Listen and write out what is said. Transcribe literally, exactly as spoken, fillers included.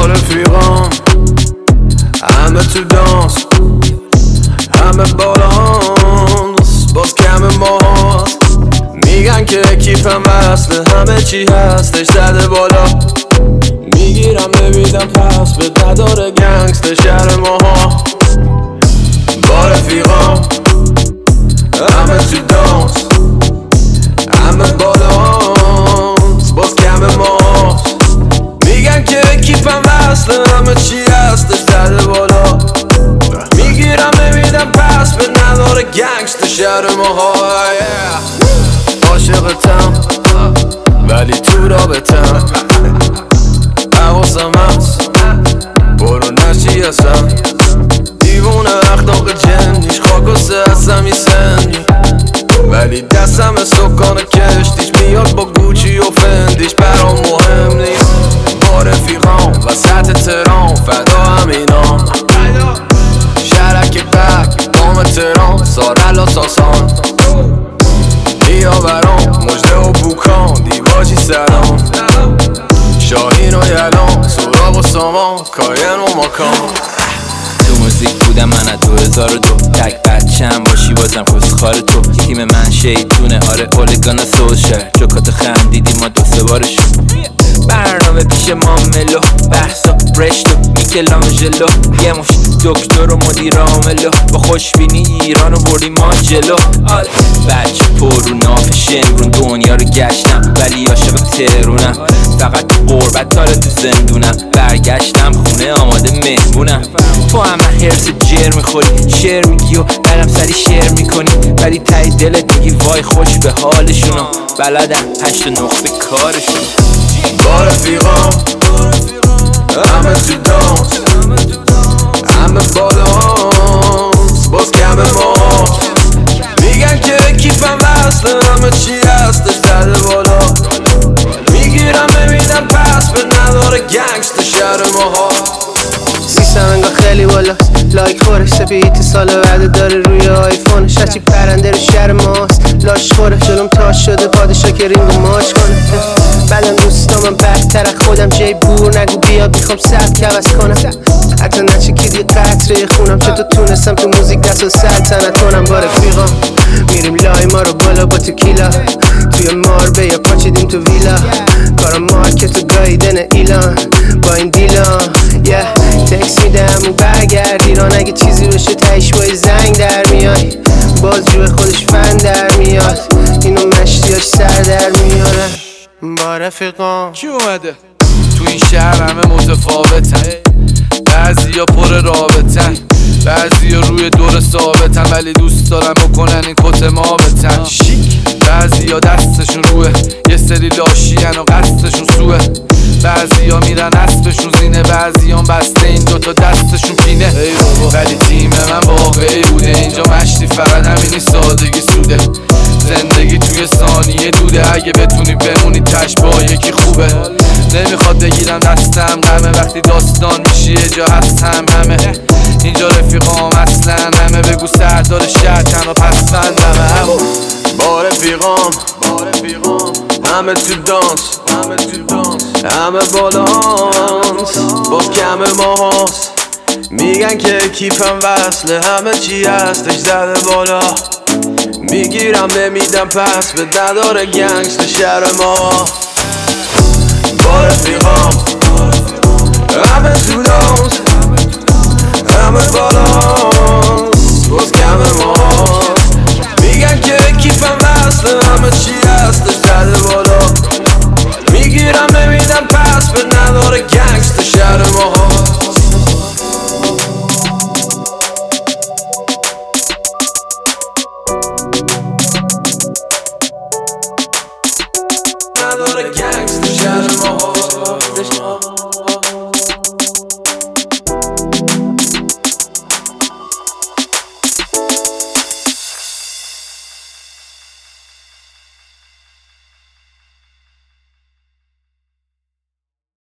با رفیقام همه تو دانس، همه بالانس، باز کم ماست. میگن که کیفم وصله، همه چی هستش زده بالا. میگیرم نمیدم پس به نداره گنگست شهر ماها. با رفیقام همه تو دانس، همه بالانس، باز کم ماست. میگن که کیفم وصله، همه چی هستش زده بالا. میگیرم نمیدم پس به نداره گنگست شهر ماها. عاشقتم ولی تو رابطم، حواسم هست برو نشی هستم. دیوونه اخلاق جنیش خاک و سه هستم ی سنی، ولی دستم سکان کشتیش میاد با گوچی و فندیش. برام مهم نیست با رفیقام وسط ترام، فدا همینام شرک بک دام ترام، سارل و ساسان بیا برام مجده و بوکان، دیواجی سلام شاهین و یلان، سوراب و سامان، کاین و ماکان. تو موزیک بودم من از دو هزار و دو، تک بچم باشی بازم خوزخار تو. تیم من شیطونه آره اولیگان سوشر، جوکات خندیدی ما دو سه بارشون. برنامه پیش ما ملو، بحثا رشتو میکلانجلو، یه مش دکتر و مدیر عاملو، با خوشبینی ایرانو بردیم ما جلو. آره بچه پرو ناف شمرون دنیا رو گشتم، ولی عاشق تهرونم. فقط تو قربت داره تو زندونم، برگشتم خونه آماده مهمونم. تو همه حرس جر میخوری، شعر میگی و برم سری شعر میکنی، ولی تایی دلت میگی وای خوش به حالشونو. بلدم هشت و نخ به کارشون. با رفیقام همه تو دانس، همه بالانس، باز کم ماست. میگن که کیفم وصله، همه چی هستش زده بالا. میگیرم نمیدم پس به نداره گنگست شهر ماها. سیستم انگاه خیلی بالاست، لایک خورش سپید سال بعده داره روی آیفونش. هرچی پرنده رو شهر ماست لاش خوره، جلوم تاش شده پادشا که رینگو ماچ کنه. بلن دوستام من بدتر خودم، جای بور نگو بیاد میخوام سبک عوض کنم. حتی نچکید یه قطره خونم، چطور تونستم تو موزیک دست و سلطنت کنم. با رفیقام میریم لای ما رو بالا با تکیلا، توی ماربه یا پاچیدیم تو ویلا. کارم مارکت و گایدن ایلان با این دیلان. یه تکس میده همون برگرد ایران، اگه چیزی بشه تایش با زنگ در میای. باز جوه خودش فن در میاد، اینو مشتیاش سر در میارن. با رفیقام کی اومده؟ تو این شهر همه متفاوتن، بعضی ها پر رابطن، بعضی ها روی دور ثابتن، ولی دوست دارن بکنن این کت ما بتن شیک. بعضی ها دستشون روه، یه سری لاشین و قصدشون سوه. بعضی ها میرن اسبشون زینه، بعضی ها بسته این دوتا دستشون پینه. ولی تیم من واقعی بوده، اینجا مشتی فقط همینی سادگی سوده. زندگی توی ثانیه دوده، اگه بتونی بمونی تش با یکی خوبه. نمیخواد بگیرم دستم غمه، وقتی داستان میشی یه جا هستم همه. اینجا رفیقام اصلا همه، بگو سردار شهر تنها پس بندمه. همه با رفیقام همه تو دانس، همه بالانس، باز کم ماست. میگن که کیفم وصله، همه چی هستش زده بالا. میگیرم نمیدم پس به نداره گنگست شهر ما. با رفیقام همه تو دانس، همه بالانس، باز کم ماست. میگن که کیفم وصله، همه چی هستش زده بالا. میگیرم نمیدم پس به نداره گنگست شهر ما. نداره گنگست شهر ما.